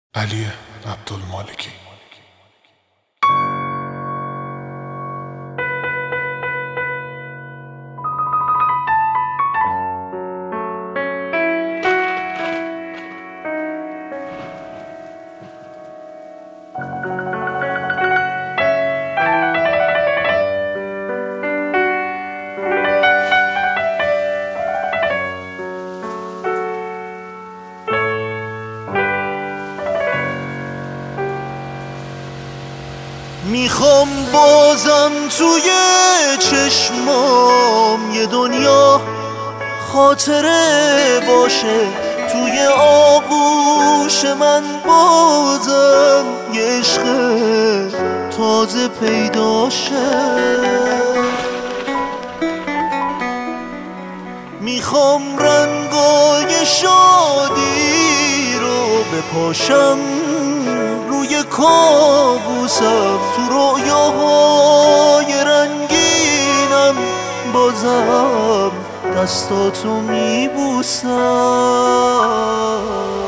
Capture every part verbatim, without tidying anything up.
علی عبدالمالکی. میخوام بازم توی چشمام یه دنیا خاطره باشه، توی آغوش من بازم یه عشق تازه پیداشه. میخوام رنگای شادی رو بپاشم روی کابوسم، تو رویاهای رنگینم بازم دستاتو میبوسم.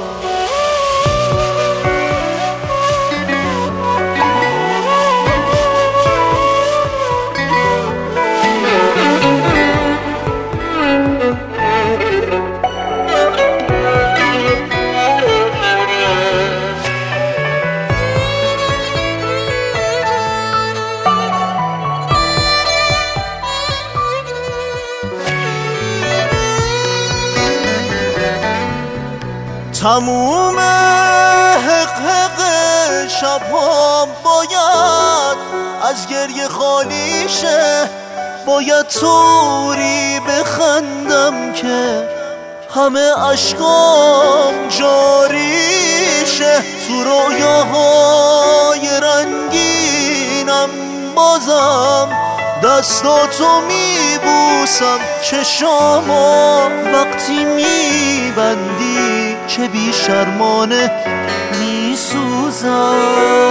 تموم حق حق شبام باید از گریه خالی شه، باید طوری بخندم که همه اشکام جاری شه. تو رویاهای رنگینم بازم دستاتو میبوسم، چشامو وقتی میبندی چه بی شرمانه میسوزم.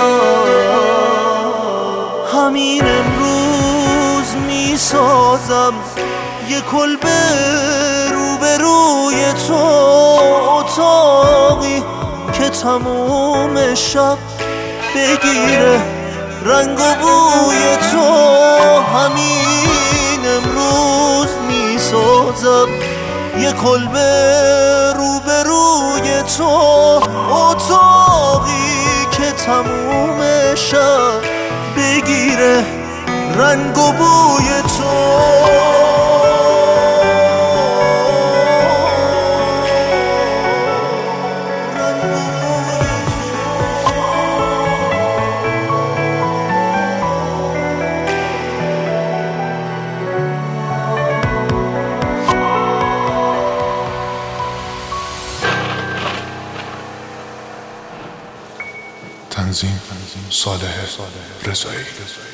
همین امروز میسازم یه کلبه روبروی تو، اتاقی که تموم شب بگیره رنگ و بوی تو. همین امروز میسازم یه کلبه روبروی تو، اتاقی که تموم شب بگیره رنگ و بوی تو. تنظیم صالح رضایی.